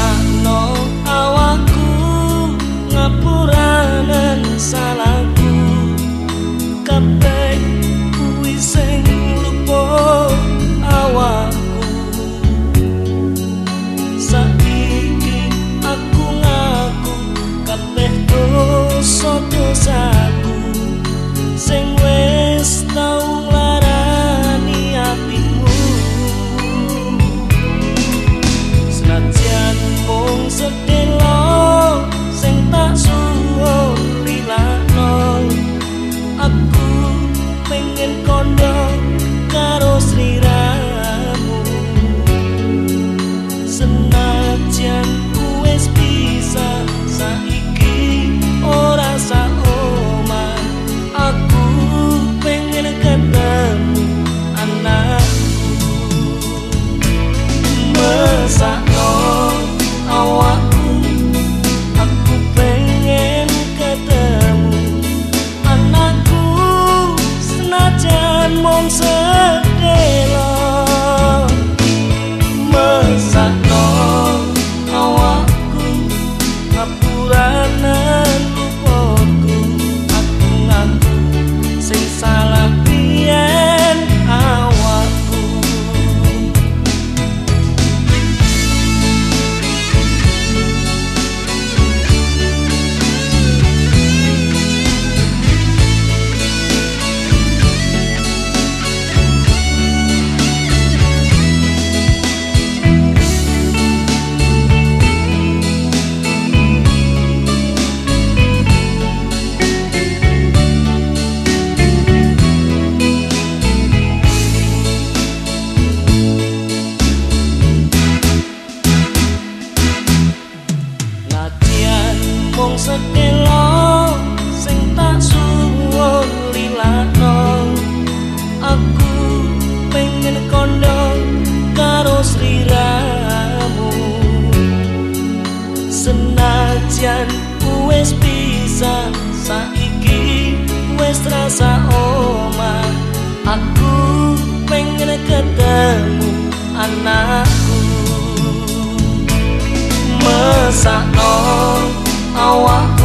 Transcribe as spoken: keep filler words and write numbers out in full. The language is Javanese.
mesakno awakku ngapuranen salahku kabeh kuwi sing lupa awakku saiki aku ngaku kabeh dosa-dosaku sing wis tau nglarani atimu senajan mung sedelo sing tak suwun lilakno aku pengen kondo karo sliramu senajan wis bisa saiki ora saoma aku pengen ketemu anakku mesakno awakku aku pengen ketemu anakku senajan mung sedelo mesakno awakku ngapuranen lupaku aku ngaku sing salah biyen awakku mung sedelo sing tak suwun lilakno aku pengen kondo karo sliramu senajan wis bisa saiki wis rasa omah aku pengen ketemu anakku mesakno awak